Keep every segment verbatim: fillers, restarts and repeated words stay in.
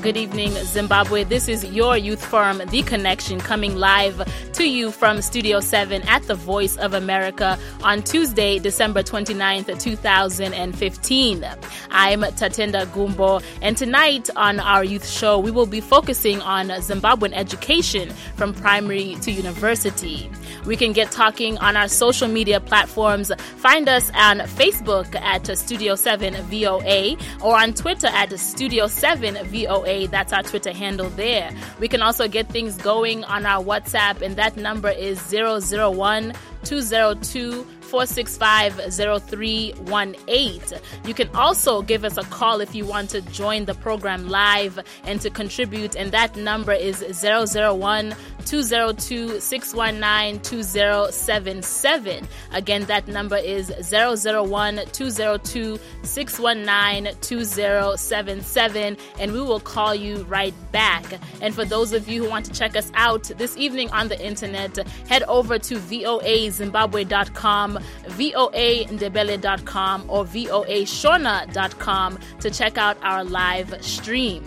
good evening, Zimbabwe. This is your Youth Forum, The Connection, coming live to you from Studio seven at the Voice of America on Tuesday, December twenty-ninth, two thousand fifteen. I'm Tatenda Gumbo, and tonight on our youth show, we will be focusing on Zimbabwean education from primary to university. We can get talking on our social media platforms. Find us on Facebook at Studio seven V O A or on Twitter at Studio seven V O A. That's our Twitter handle there. We can also get things going on our WhatsApp, and that number is zero zero one two zero two four six five zero three one eight. You can also give us a call if you want to join the program live and to contribute, and that number is zero zero one two zero two six one nine two zero seven seven. Again, that number is zero zero one two zero two six one nine two zero seven seven, and we will call you right back. And for those of you who want to check us out this evening on the internet, head over to V O A Zimbabwe dot com, V O A Ndebele dot com, or V O A Shona dot com to check out our live stream.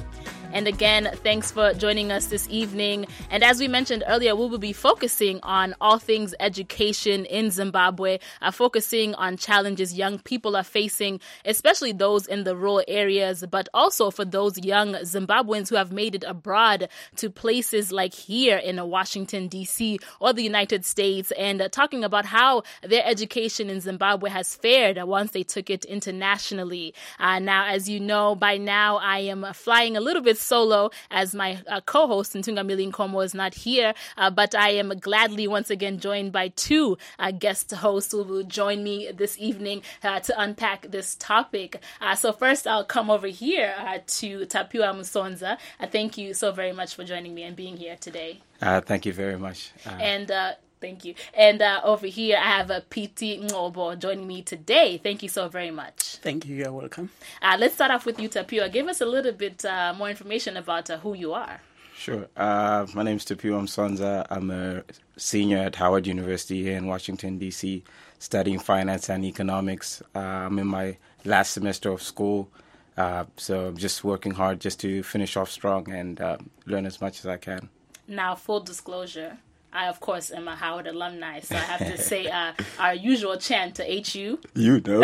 And again, thanks for joining us this evening. And as we mentioned earlier, we will be focusing on all things education in Zimbabwe, uh, focusing on challenges young people are facing, especially those in the rural areas, but also for those young Zimbabweans who have made it abroad to places like here in Washington, D C or the United States, and uh, talking about how their education in Zimbabwe has fared once they took it internationally. Uh, now, as you know, by now I am flying a little bit solo as my uh, co-host Ntungamili Nkomo is not here, uh, but I am gladly once again joined by two uh, guest hosts who will join me this evening uh, to unpack this topic. Uh, so first I'll come over here uh, to Tapiwa Musonza. Uh, thank you so very much for joining me and being here today. Uh, thank you very much. Uh, and uh, Thank you. And uh, over here, I have a P T Ngobo joining me today. Thank you so very much. Thank you. You're welcome. Uh, let's start off with you, Tapiwa. Give us a little bit uh, more information about uh, who you are. Sure. Uh, my name is Tapiwa Msonza. I'm a senior at Howard University here in Washington, D C, studying finance and economics. Uh, I'm in my last semester of school, uh, so I'm just working hard just to finish off strong and uh, learn as much as I can. Now, full disclosure, I, of course, am a Howard alumni, so I have to say uh, our usual chant to H U. You know.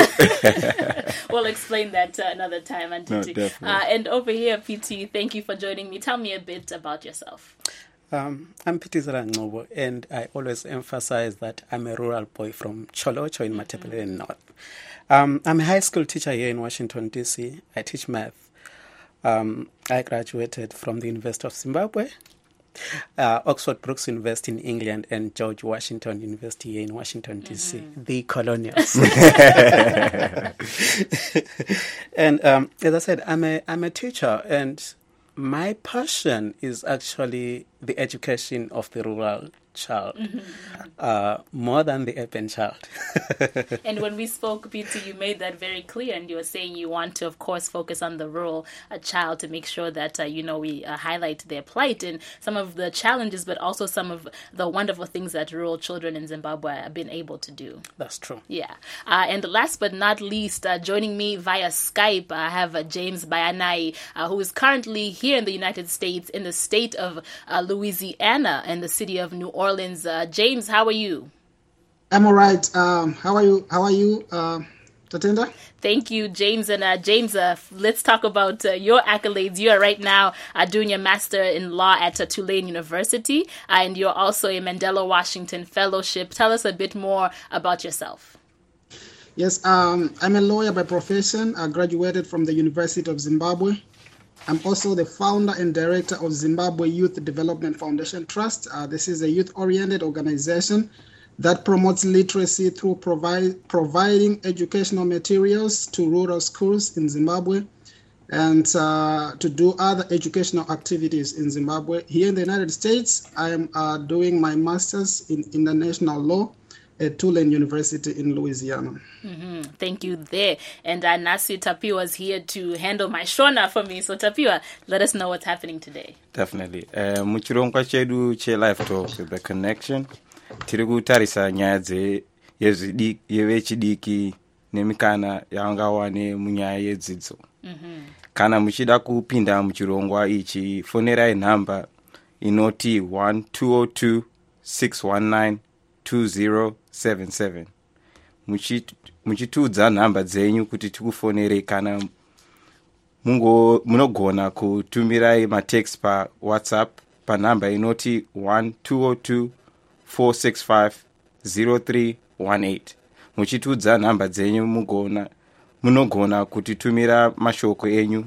We'll explain that uh, another time. And, no, definitely. Uh, and over here, P T, thank you for joining me. Tell me a bit about yourself. Um, I'm P T Ngobo, and I always emphasize that I'm a rural boy from Cholocho in Matebele mm-hmm. North. Um, I'm a high school teacher here in Washington, D C. I teach math. Um, I graduated from the University of Zimbabwe, Uh, Oxford Brookes University in England, and George Washington University here in Washington, D C, mm-hmm. the colonials. And um, as I said, I'm a I'm a teacher, and my passion is actually the education of the rural child, mm-hmm. uh, more than the urban child. And when we spoke, P T, you made that very clear, and you were saying you want to, of course, focus on the rural uh, child to make sure that, uh, you know, we uh, highlight their plight and some of the challenges, but also some of the wonderful things that rural children in Zimbabwe have been able to do. That's true. Yeah. Uh, and last but not least, uh, joining me via Skype, I have uh, James Bayanai, uh, who is currently here in the United States in the state of uh, Louisiana in the city of New Orleans. Orleans. Uh, James, how are you? I'm all right. Um, how are you? How are you, uh, Tatenda? Thank you, James. And uh, James, uh, let's talk about uh, your accolades. You are right now uh, doing your master in law at uh, Tulane University, uh, and you're also a Mandela Washington Fellowship. Tell us a bit more about yourself. Yes, um, I'm a lawyer by profession. I graduated from the University of Zimbabwe. I'm also the founder and director of Zimbabwe Youth Development Foundation Trust. Uh, this is a youth-oriented organization that promotes literacy through provide, providing educational materials to rural schools in Zimbabwe and uh, to do other educational activities in Zimbabwe. Here in the United States, I am uh, doing my master's in international law at Tulane University in Louisiana. Mm-hmm. Thank you there. And uh, Nasi Tapiwa is here to handle my Shona for me. So Tapiwa, let us know what's happening today. Definitely. Uh, Muchirongwa chedu che live talk, The Connection. Tiri kutarisa nyaya dzevechidiki nemikana yavangawane munyaya yedzidzo. mm-hmm. Kana muchida kupinda muchirongwa ichi fonerai nhamba inoti one two zero two six one nine two zero seven seven. Muchitudza nhamba dzenyu kuti tikufonere kana mungo munogona kutumirai matext pa WhatsApp pa namba inoti one two zero two four six five zero three one eight. Muchitudza nhamba dzenyu mugona munogona kutitumira mashoko enyu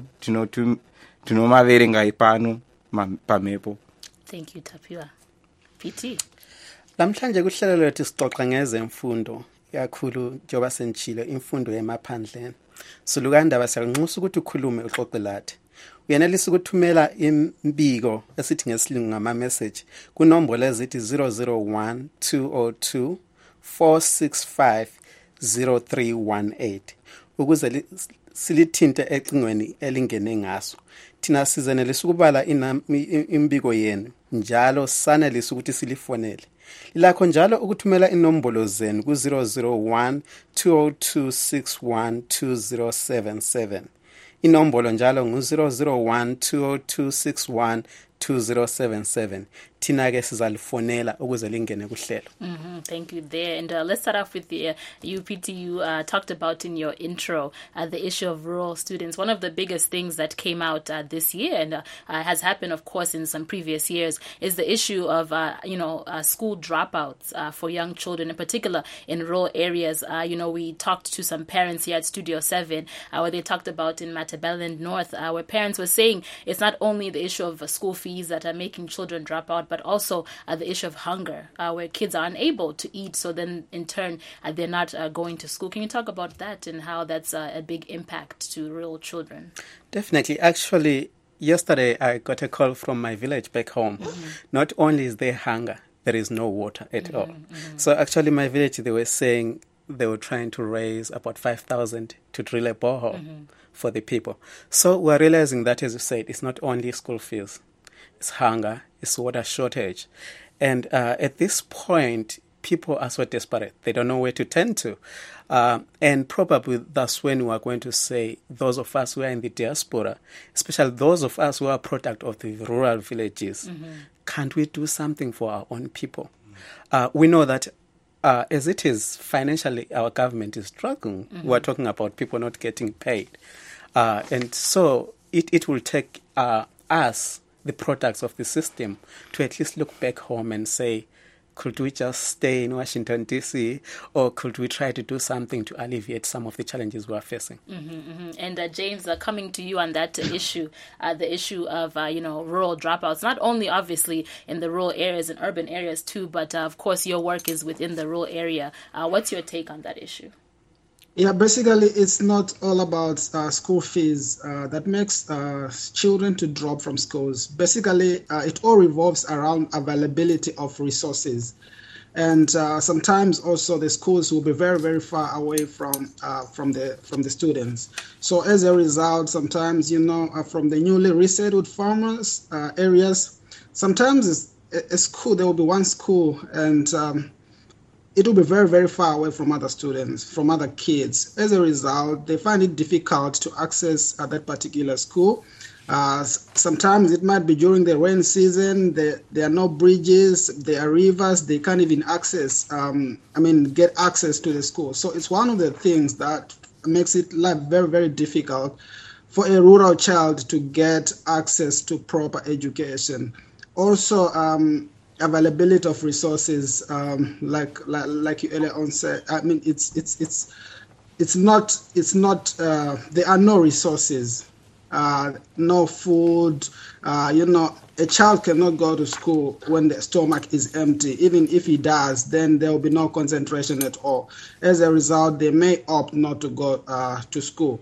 tinomaverenga ipano pamepo. Thank you Tapiwa. P T. Lamhlanje kuhlelo lethu sixoxa ngezemfundo kakhulu njengoba senitshilo imfundo yemaphandleni. Sulukandaba siyanxusa ukuthi ukhulume uxoxe lathi. Uyenelisa ukuthumela imbiko esithi ngesilungu ngama message kunombolo ezithi zero zero one two zero two four six five zero three one eight ukuze silithinte ecingweni elingene ngaso. Thina sizenelisa ukubala imbiko yenu njalo sanelisa ukuthi silifonele. Ilakho njalo ukuthumela inombolo zenu ku zero zero one two zero two six one two zero seven seven. Inombolo njalo ngu zero zero one two zero two six one two zero seven seven. Thina ke sizalifonela ukuze lingene kuhlelo. Mhm, thank you there. And uh, let's start off with the uh, U P T. You uh, talked about in your intro uh, the issue of rural students. One of the biggest things that came out uh, this year and uh, uh, has happened, of course, in some previous years is the issue of uh, you know uh, school dropouts uh, for young children, in particular in rural areas. Uh, you know, we talked to some parents here at Studio Seven, uh, where they talked about in Matabeleland North, uh, where parents were saying it's not only the issue of uh, school fees that are making children drop out, but also uh, the issue of hunger, uh, where kids are unable to eat, so then in turn uh, they're not uh, going to school. Can you talk about that and how that's uh, a big impact to rural children? Definitely. Actually, yesterday I got a call from my village back home. Mm-hmm. Not only is there hunger, there is no water at mm-hmm, all. Mm-hmm. So actually my village, they were saying they were trying to raise about five thousand to drill a borehole mm-hmm. for the people. So we're realizing that, as you said, it's not only school fees. It's hunger, it's water shortage. And uh, at this point, people are so desperate. They don't know where to turn to. Uh, and probably that's when we are going to say, those of us who are in the diaspora, especially those of us who are product of the rural villages, mm-hmm. can't we do something for our own people? Mm-hmm. Uh, we know that uh, as it is, financially, our government is struggling. Mm-hmm. We're talking about people not getting paid. Uh, and so it, it will take uh, us, the products of the system, to at least look back home and say, could we just stay in Washington, D C, or could we try to do something to alleviate some of the challenges we are facing? Mm-hmm, mm-hmm. And uh, James, uh, coming to you on that uh, issue, uh, the issue of, uh, you know, rural dropouts, not only obviously in the rural areas and urban areas too, but uh, of course your work is within the rural area. Uh, what's your take on that issue? Yeah, basically, it's not all about uh, school fees uh, that makes uh, children to drop from schools. Basically, uh, it all revolves around availability of resources. And uh, sometimes also the schools will be very, very far away from uh, from the from the students. So as a result, sometimes, you know, uh, from the newly resettled farmers uh, areas, sometimes it's a, a school, there will be one school, and um, it will be very, very far away from other students, from other kids. As a result, they find it difficult to access uh, that particular school. Uh, sometimes it might be during the rain season, there, there are no bridges, there are rivers, they can't even access, um, I mean, get access to the school. So it's one of the things that makes it life very, very difficult for a rural child to get access to proper education. Also, um, availability of resources, um, like, like like you earlier on said. I mean, it's it's it's it's not it's not. Uh, there are no resources, uh, no food. Uh, you know, a child cannot go to school when the stomach is empty. Even if he does, then there will be no concentration at all. As a result, they may opt not to go uh, to school.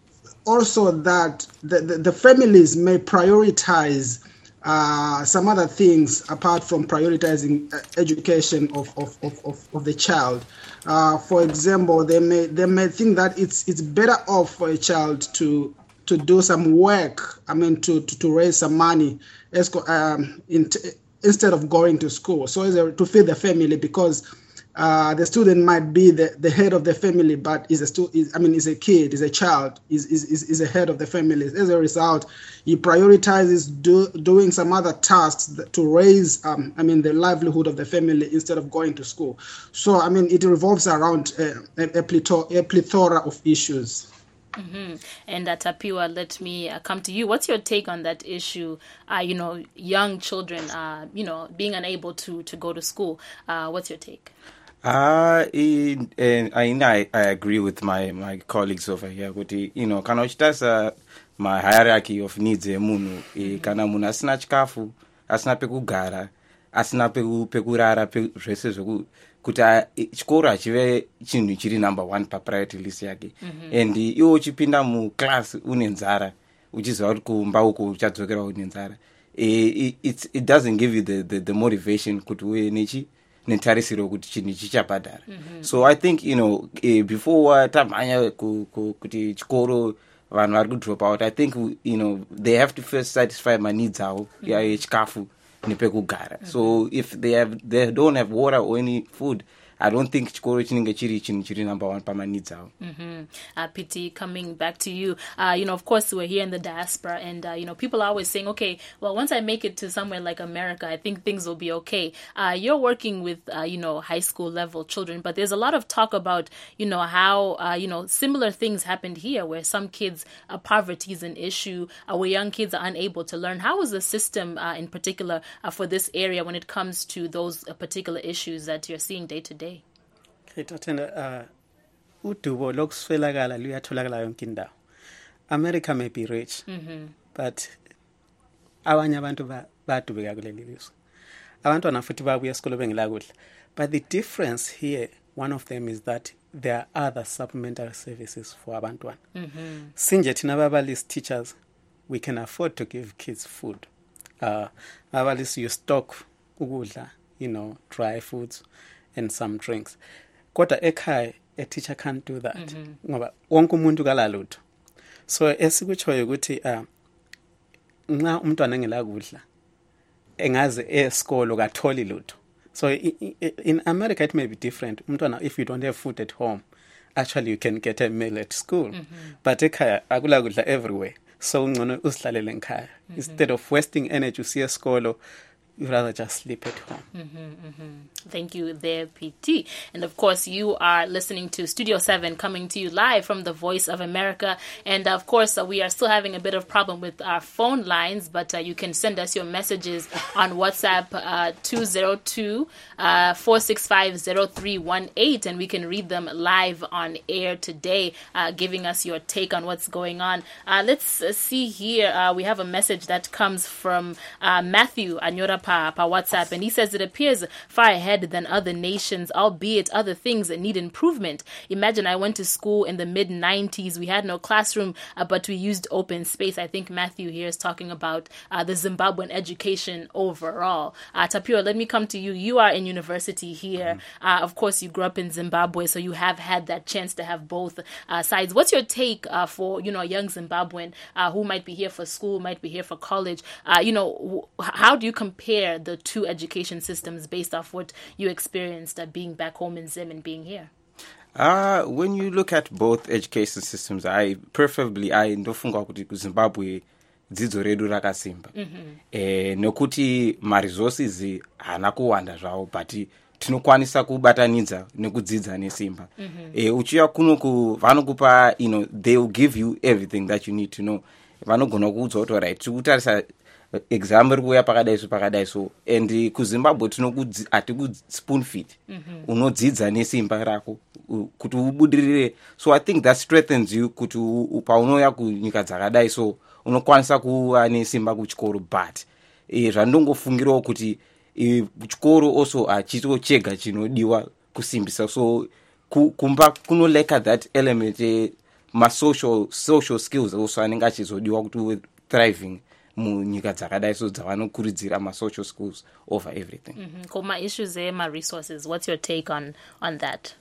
Also, that the, the, the families may prioritize Uh, some other things apart from prioritizing uh, education of, of, of, of the child. Uh, for example, they may they may think that it's it's better off for a child to to do some work. I mean, to to, to raise some money as um, in t- instead of going to school. So as a, to feed the family, because uh, the student might be the, the head of the family, but is a stu- is, I mean, is a kid, is a child, is is is, is a head of the family. As a result, he prioritizes do, doing some other tasks that, to raise, um, I mean, the livelihood of the family instead of going to school. So, I mean, it revolves around uh, a, a, plethora, a plethora of issues. Mm-hmm. And uh, Tapiwa, let me uh, come to you. What's your take on that issue? Uh, you know, young children, uh, you know, being unable to to go to school. Uh, what's your take? Uh, in, in, I, I agree with my, my colleagues over here. But, you know, kana uchitasa my hierarchy of needs emunhu, mm-hmm. kana munhu asina chikafu, asina pekugara, asina peku pekurara, zvese zvoku kuti chikoro hachive chinhu chiri number one papriority list yake. Mm-hmm. And iwo uchipinda muclass une nzara, uchiziva kuti kumba uko uchadzokera une nzara. It, it, it doesn't give you the, the, the motivation kuti uye nechi netarisiro kuti chinhu chichabhadhara. So I think, you know, uh, before tamhanya kuti chikoro vanhu vari kudrop out, I think, you know, they have to first satisfy my needs avo yechikafu nepekugara. So if they have they don't have water or any food, I don't think chikoro chinenge chiri chinhu chiri number one pa my needs avo. Mm-hmm. Uh, Piti, coming back to you, uh, you know, of course, we're here in the diaspora, and, uh, you know, people are always saying, okay, well, once I make it to somewhere like America, I think things will be okay. Uh, you're working with, uh, you know, high school level children, but there's a lot of talk about, you know, how, uh, you know, similar things happened here where some kids, uh, poverty is an issue, uh, where young kids are unable to learn. How is the system uh, in particular uh, for this area when it comes to those uh, particular issues that you're seeing day to day? Uh, udubo lokuswelakala luyatholakala yonke indawo. America may be rich, mm-hmm. but abanye abantu badubeka kuleli lizwe. Abantwana futhi babuya esikole bengela kudla. But the difference here, one of them is that there are other supplementary services for abantwana. Mm-hmm. Sinje thina babalisi teachers, we can afford to give kids food. Uh, babalisi you stock ukudla, you know, dry foods and some drinks. Kodwa ekhaya a teacher can't do that ngoba wonke umuntu kalalutho. So esikutshoyo ukuthi uh nxa umntwana engela kudla engaze esikolo katholi lutho. So in America it may be different. Umntwana, if you don't have food at home, actually you can get a meal at school. Mm-hmm. But ekhaya akula kudla everywhere. So ngcono usihlalele ekhaya. Instead of wasting energy usiya esikolo, you'd rather just sleep at home. Mm-hmm, mm-hmm. Thank you there, P T. And of course, you are listening to Studio seven, coming to you live from the Voice of America. And of course, uh, we are still having a bit of problem with our phone lines, but uh, you can send us your messages on WhatsApp uh, two zero two, four six five, zero three one eight, and we can read them live on air today, uh, giving us your take on what's going on. Uh, let's uh, see here. Uh, we have a message that comes from uh, Matthew Anyora Pa, pa WhatsApp, and he says it appears far ahead than other nations, albeit other things that need improvement. Imagine I went to school in the mid nineties. We had no classroom, uh, but we used open space. I think Matthew here is talking about uh, the Zimbabwean education overall. Uh, Tapio, let me come to you. You are in university here. Mm-hmm. Uh, of course, you grew up in Zimbabwe, so you have had that chance to have both uh, sides. What's your take uh, for, you know, a young Zimbabwean uh, who might be here for school, might be here for college? Uh, you know, w- how do you compare the two education systems based off what you experienced uh, being back home in Zim and being here? Uh, when you look at both education systems, I preferably, I ndofunga kuti kuZimbabwe dzidzo redu rakasimba. Mm-hmm. Eh, nokuti ma-resources hana kuwanda zvavo, but tinokwanisa kubatanidza nekudzidza nesimba. Mm-hmm. Eh, uchiya kuno vanokupa, you know, they will give you everything that you need to know. Vanogona kuudza kuti alright, tikutarisa exam iri kuuya pakadai so pakadai so, and kuZimbabwe tinokudzi spoon feed. Mm-hmm. Unodzidza nesimba rako kuti ubudirire. So I think that strengthens you kuti paunoya kunyika dzakadai so unokwanisa kuva nesimba kuchikoro, but eh, zvandongofungirawo kuti eh, chikoro also hachito chega chinodiwa kusimbisa. So kumba kunoleka that element eh, ma social social skills also anenge achizodiwa kuti thriving munyika dzakadai so dzavanokurudzira ma-social schools over everything. Mm-hmm. Koma issues there, my resources. What's your take on on that?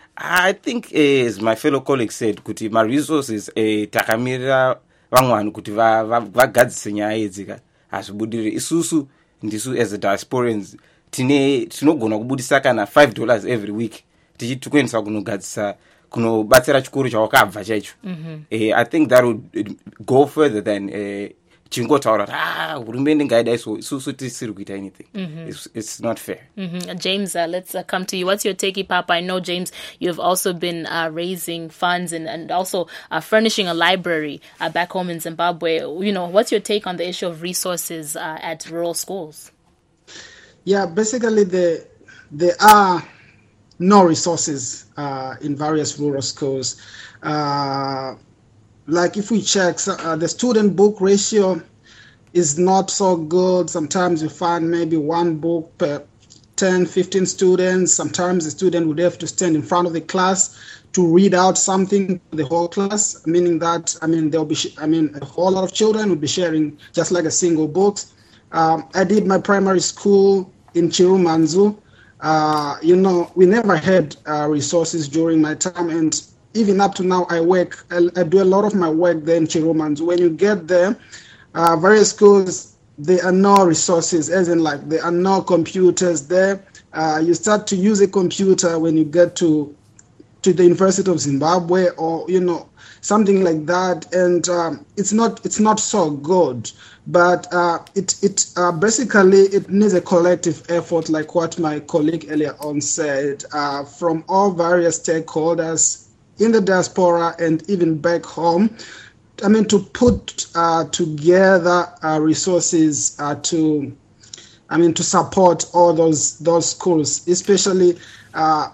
I think, as my fellow colleagues said, kuti ma-resources eh, takamirira vamwe kuti vagadzise nyaya idzika hazvibudirire. Isusu ndisu as a diasporans tine tinogona kubudisa kana five dollars every week tichiti kuendesa kunogadzisa kunobatsira chikuru chawakabva chaicho. eh, I think that would go further than uh, chingotaura ah hurumende ngaidai so isusu tisiri kuita anything. it's, it's not fair. Mm-hmm. James, uh, let's uh, come to you. What's your take, Papa? I know, James, you've also been uh, raising funds and, and also uh, furnishing a library uh, back home in Zimbabwe. You know, what's your take on the issue of resources uh, at rural schools? Yeah, basically the there are no resources uh, in various rural schools. Uh, like if we check, uh, the student book ratio is not so good. Sometimes you find maybe one book per ten, fifteen students. Sometimes the student would have to stand in front of the class to read out something to the whole class, meaning that, I mean, there'll be, I mean, a whole lot of children would be sharing just like a single book. Um, I did my primary school in Chirumanzu. Uh, you know, we never had uh, resources during my time, and even up to now, I work, I, I do a lot of my work there in Chirumanzu. When you get there, uh, various schools, there are no resources, as in like there are no computers there. Uh, you start to use a computer when you get to to the University of Zimbabwe, or you know, something like that, and um, it's not it's not so good. But uh, it it uh, basically it needs a collective effort, like what my colleague earlier on said, uh, from all various stakeholders in the diaspora and even back home. I mean, to put uh, together uh, resources uh, to, I mean, to support all those those schools, especially uh,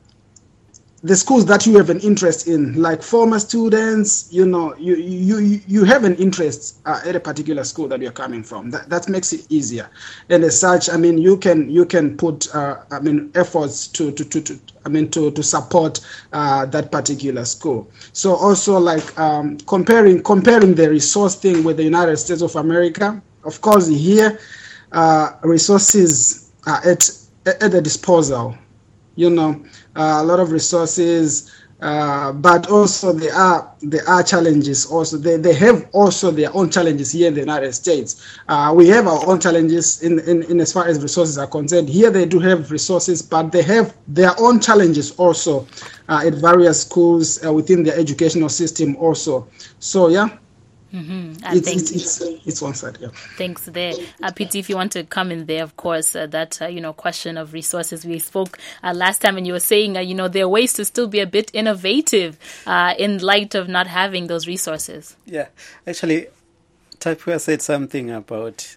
the schools that you have an interest in, like former students. You know, you you you have an interest uh, at a particular school that you're coming from. That that makes it easier, and as such, I mean, you can you can put uh, I mean efforts to to to, to I mean to to support uh, that particular school. So also like um, comparing comparing the resource thing with the United States of America. Of course, here uh, resources are at at the disposal. You know, uh, a lot of resources, uh, but also there are there are challenges. Also, they they have also their own challenges here in the United States. Uh, we have our own challenges in, in in as far as resources are concerned. Here they do have resources, but they have their own challenges also uh, at various schools uh, within the educational system also. So yeah. Mm-hmm. It's, it's, it's, it's one side, yeah. Thanks there. Uh, P T, if you want to come in there, of course, uh, that, uh, you know, question of resources. We spoke uh, last time and you were saying, uh, you know, there are ways to still be a bit innovative uh, in light of not having those resources. Yeah. Actually, Tapua said something about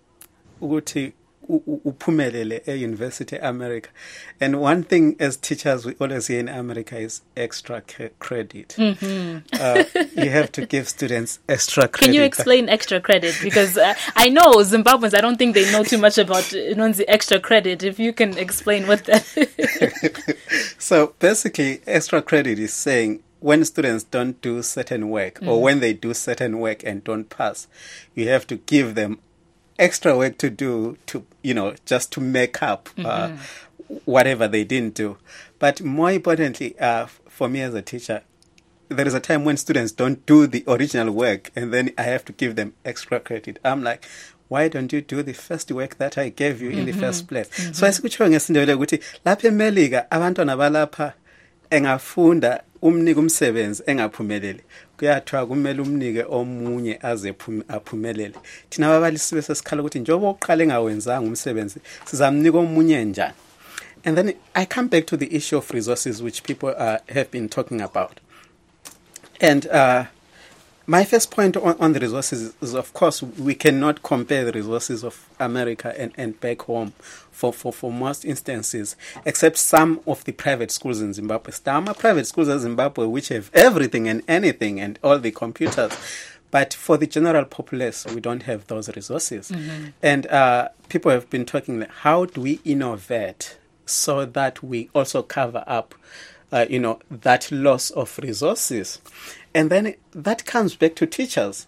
Uguti uphumelele at University America. And one thing as teachers we always hear in America is extra credit. Mm-hmm. uh, you have to give students extra credit. Can you explain extra credit? Because uh, I know Zimbabweans, I don't think they know too much about you know, the extra credit. If you can explain what that is. So basically, extra credit is saying when students don't do certain work mm. or when they do certain work and don't pass, you have to give them extra work to do to, you know, just to make up uh, mm-hmm. whatever they didn't do. But more importantly, uh, for me as a teacher, there is a time when students don't do the original work and then I have to give them extra credit. I'm like, why don't you do the first work that I gave you mm-hmm. in the first place? Mm-hmm. So esikutsho ngesindebele ukuthi lapha eMelika abantwana balapha engafunda umnike umsebenzi engaphumeleli kuyathiwa kumele umnike omunye aze aphumelele. Thina ababalisi bese sikhala ukuthi njengoba uqala engawenzanga umsebenzi sizamnika omunye njani. And then I come back to the issue of resources which people uh, have been talking about. And uh, my first point on, on the resources is, of course, we cannot compare the resources of America and, and back home for, for, for most instances, except some of the private schools in Zimbabwe. Some are private schools in Zimbabwe which have everything and anything and all the computers. But for the general populace, we don't have those resources. Mm-hmm. And uh, people have been talking, like, how do we innovate so that we also cover up Uh, you know, that loss of resources. And then that comes back to teachers.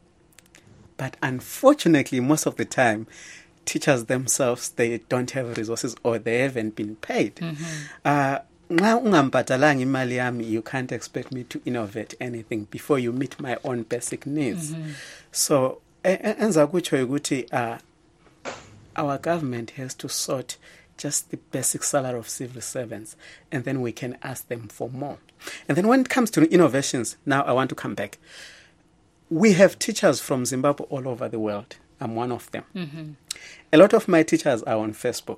But unfortunately, most of the time, teachers themselves, they don't have resources or they haven't been paid. Uh, you can't expect me to innovate anything before you meet my own basic needs. Mm-hmm. So, enza kutsho ukuthi uh our government has to sort just the basic salary of civil servants, and then we can ask them for more. And then when it comes to innovations, now I want to come back. We have teachers from Zimbabwe all over the world. I'm one of them. Mm-hmm. A lot of my teachers are on Facebook.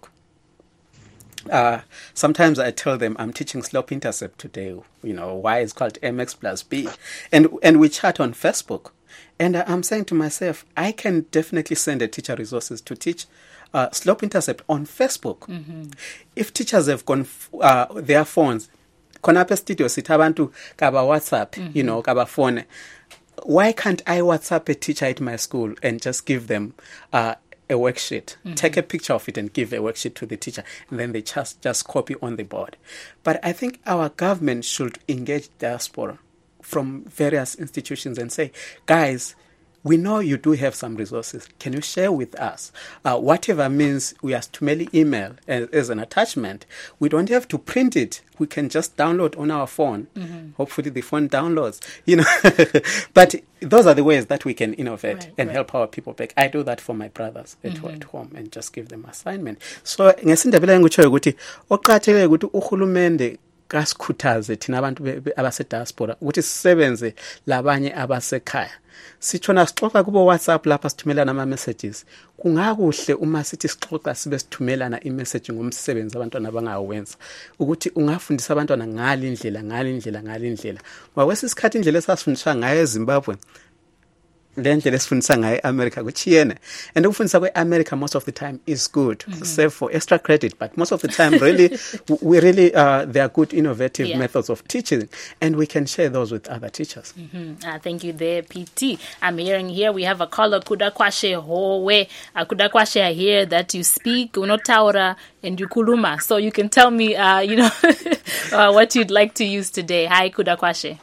Uh, sometimes I tell them I'm teaching slope intercept today. You know, Y is called M X plus B. And, and we chat on Facebook. And I'm saying to myself, I can definitely send a teacher resources to teach uh, slope intercept on Facebook. Mm-hmm. If teachers have gone uh, their phones, Konape Studio sitabantu kaba WhatsApp, mm-hmm. you know, kaba phone. Why can't I WhatsApp a teacher at my school and just give them uh, a worksheet, mm-hmm. take a picture of it and give a worksheet to the teacher, and then they just, just copy on the board? But I think our government should engage diaspora from various institutions and say, guys, we know you do have some resources. Can you share with us? Uh, whatever means we are to mail email as, as an attachment. We don't have to print it. We can just download on our phone. Mm-hmm. Hopefully the phone downloads. You know, but those are the ways that we can innovate right, and right. help our people back. I do that for my brothers at, mm-hmm. at home and just give them assignment. So ngesindebele ngikutsho ukuthi oqathele ukuthi uhulumende kasikhuthaze thina abantu abasediaspora ukuthi sisebenze labanye abasekhaya. Sitshona sixoxa kubo WhatsApp lapha sithumelana ama messages. Kungakuhle uma sithi sixoxa sibe sithumelana i-message ngomsebenzi abantwana abangawenza ukuthi ungafundisa abantwana ngali indlela ngali indlela ngali indlela. Ngoba kwesisikhathi indlela esasifundiswa ngayo eZimbabwe le ndlela esifundisa ngayo eAmerica kuchiyene, and ukufundisa kweAmerica most of the time is good, mm-hmm. save for extra credit, but most of the time really we really uh, they are good innovative yeah. methods of teaching, and we can share those with other teachers. Mm-hmm. Uh, thank you there, P T. I'm hearing here we have a caller, Kudakwashe Howe. Uh, Kudakwashe, I hear that you speak Unotaura and Ukuluma, so you can tell me uh, you know uh, what you'd like to use today. Hi, Kudakwashe.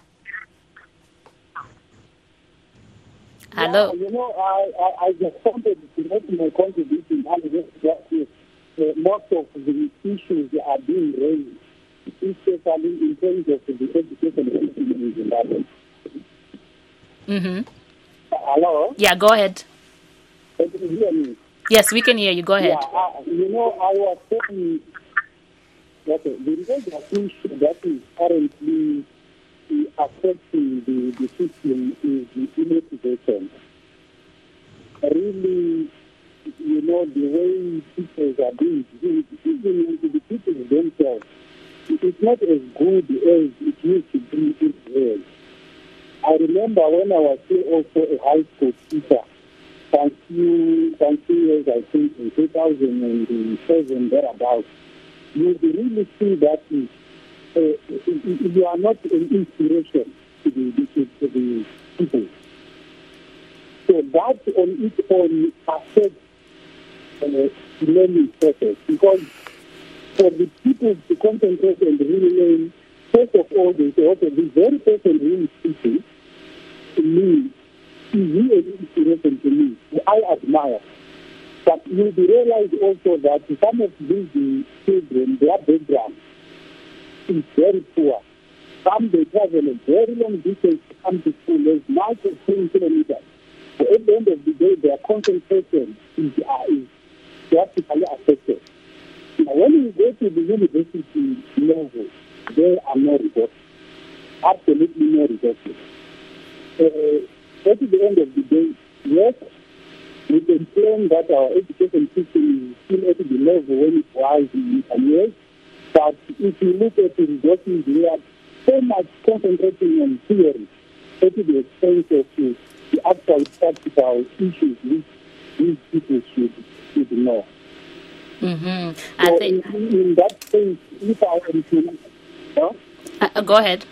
Hello. Yeah, you know, I, I, I just wanted to make my contribution, and that uh, most of the issues are being raised, especially in terms of the education system in Zimbabwe. Mm-hmm. Hello? Yeah, go ahead. Can you hear me? Yes, we can hear you. Go ahead. Yeah, uh, you know, I was saying that the major issue that is currently affecting the, the system is the inequity. Really, you know, the way teachers are being viewed, even the teachers themselves, it is not as good as it used to be in Israel. I remember when I was still also a high school teacher, some few, some few years, I think, in two thousand seven, thereabouts, you really see that Uh, you are not an inspiration to the, to, to the people. So that on its own affects uh, the learning process, because for the people to concentrate and really learn, first of all, they say, okay, this very person who is speaking to me, is he an inspiration to me? I admire. But you realize also that some of these children, their background is very poor. Some they travel a very long distance to come to school, as much as ten kilometers. So at the end of the day, their concentration is, uh, is drastically affected. Now, when you go to the university level, there are no resources. Absolutely no resources. Uh, at the end of the day, yes, we can claim that our education system is still at the level when it was in some years. But if you look at the resources, we are so much concentrating on theory at the expense of the, the actual practical issues which these people should, should know. Mm-hmm. So I think in, in that sense, if I am to... Huh? Uh, go ahead.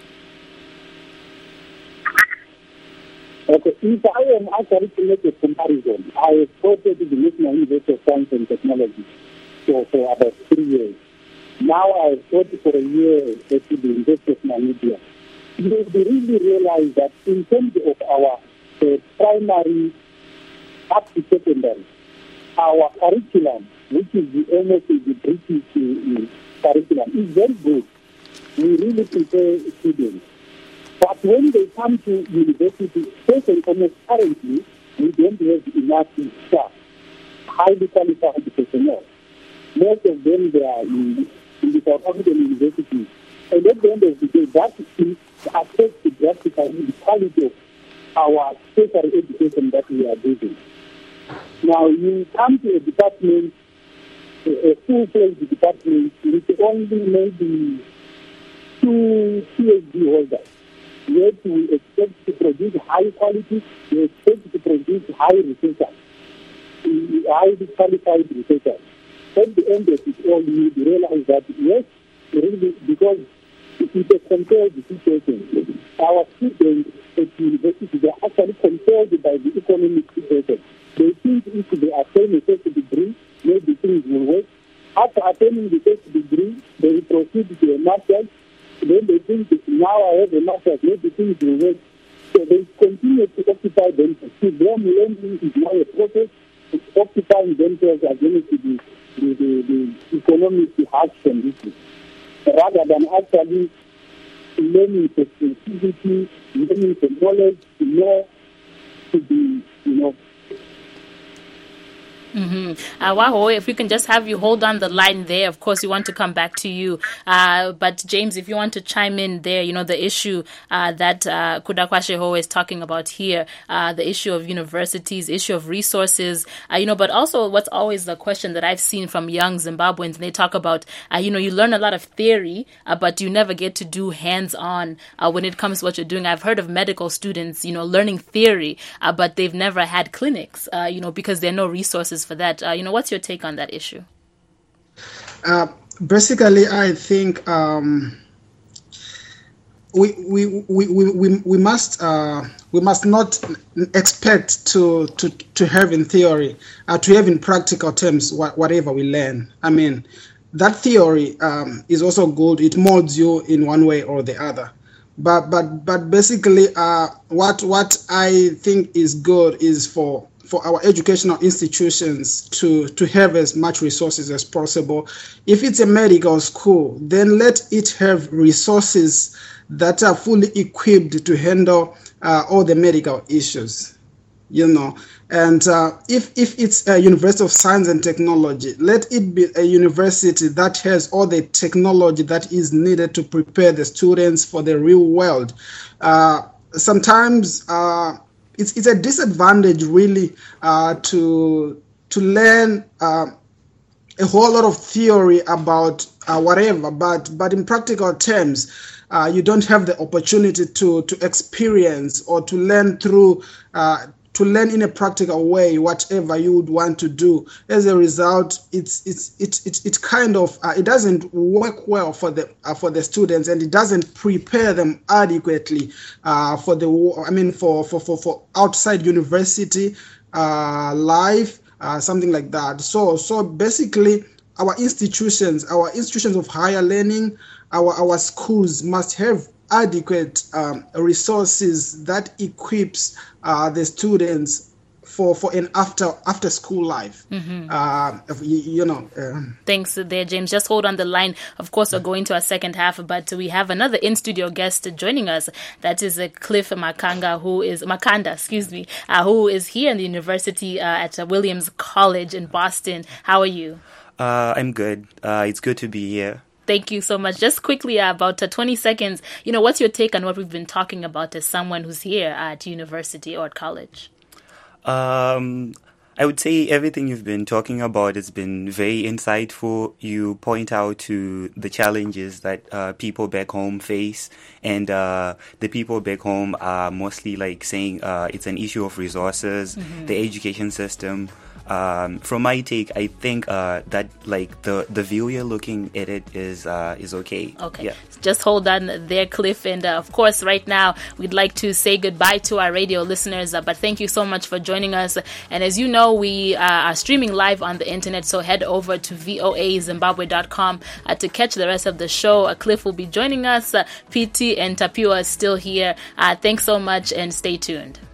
Okay, if I am actually to make a comparison, I have taught at the National University of Science and Technology for, for about three years. Now I've taught for a year at the University of Namibia. We really realize that in terms of our uh, primary up to secondary, our curriculum, which is the, almost the British uh, curriculum, is very good. We really prepare students. But when they come to university, first and foremost, currently, we don't have enough staff. highly qualified personnel. Most of them, they are in, in the South African universities. And at the end of the day, that affects drastically the quality of our tertiary education that we are doing. Now, you come to a department, a full-fledged department, with only maybe two PhD holders. Yet we expect to produce high quality, we expect to produce high researchers, highly qualified researchers. At the end of it all, you realize that, yes, really, because if you compare the situation, our students at university, they are actually compared by the economic situation. They think if they attain a first degree, maybe things will work. After attaining the first degree, they will proceed to a master's. Then they think, now I have a master's, maybe things will work. So they continue to occupy themselves. To them, learning is now a process. It's occupying themselves against the, the, the, the economic hard conditions, rather than actually learning for creativity, learning for knowledge, to know, to be, you know. Mm-hmm. Uh, wow, if we can just have you hold on the line there. Of course, we want to come back to you. Uh, but James, if you want to chime in there, you know, the issue uh, that uh, Kudakwashe Ho is talking about here, uh, the issue of universities, issue of resources, uh, you know, but also what's always the question that I've seen from young Zimbabweans, and they talk about, uh, you know, you learn a lot of theory, uh, but you never get to do hands-on uh, when it comes to what you're doing. I've heard of medical students, you know, learning theory, uh, but they've never had clinics, uh, you know, because there are no resources for that. Uh, you know, what's your take on that issue? Uh, basically, I think um, we, we we we we must uh, we must not expect to to to have in theory, uh, to have in practical terms wh- whatever we learn. I mean, that theory um, is also good. It molds you in one way or the other. But but but basically, uh, what what I think is good is for. for our educational institutions to, to have as much resources as possible. If it's a medical school, then let it have resources that are fully equipped to handle uh, all the medical issues, you know. And uh, if, if it's a University of Science and Technology, let it be a university that has all the technology that is needed to prepare the students for the real world. Uh, sometimes, uh, It's it's a disadvantage really uh, to to learn uh, a whole lot of theory about uh, whatever, but but in practical terms, uh, you don't have the opportunity to to experience or to learn through uh, to learn in a practical way whatever you would want to do. As a result, it's it's it's it's it kind of uh, it doesn't work well for the uh, for the students, and it doesn't prepare them adequately uh, for the I mean for for for, for outside university uh, life, uh, something like that. So so basically, our institutions, our institutions of higher learning, our our schools must have adequate um, resources that equips uh, the students for, for an after after school life. Mm-hmm. Uh, you, you know. Um. Thanks there, James. Just hold on the line. Of course, we're going to our second half, but we have another in-studio guest joining us. That is uh, Cliff Makanga, who is Makanda, excuse me, uh, who is here in the university uh, at uh, Williams College in Boston. How are you? Uh, I'm good. Uh, it's good to be here. Thank you so much. Just quickly, uh, about uh, twenty seconds, you know, what's your take on what we've been talking about as someone who's here at university or at college? Um, I would say everything you've been talking about has been very insightful. You point out to the challenges that uh, people back home face, and uh, the people back home are mostly like saying uh, it's an issue of resources, mm-hmm. the education system. Um, from my take, I think uh, that like the, the view you're looking at it is uh, is okay. Okay, yeah. Just hold on there, Cliff. And uh, of course, right now, we'd like to say goodbye to our radio listeners. Uh, but thank you so much for joining us. And as you know, we uh, are streaming live on the internet. So head over to V O A Zimbabwe dot com uh, to catch the rest of the show. Uh, Cliff will be joining us. Uh, P T and Tapua is still here. Uh, thanks so much and stay tuned.